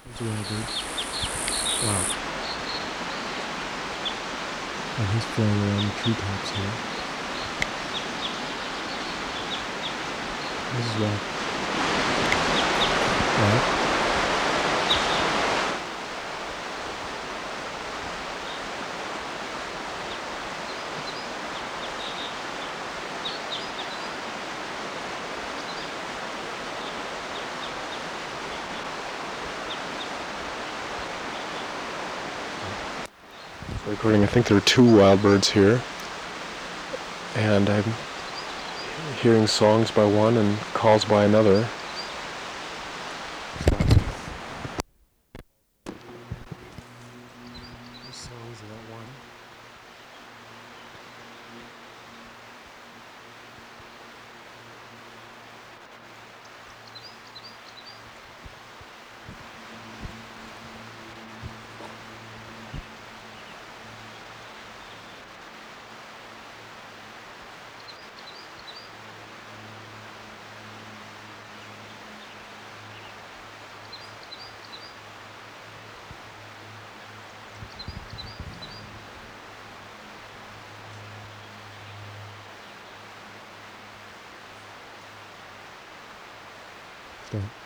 Those wildbirds. Wow. And he's flying around the treetops here. This is wild. Wow. Recording, I think there are two wild birds here, and I'm hearing songs by one and calls by another. The songs of that one. Stop.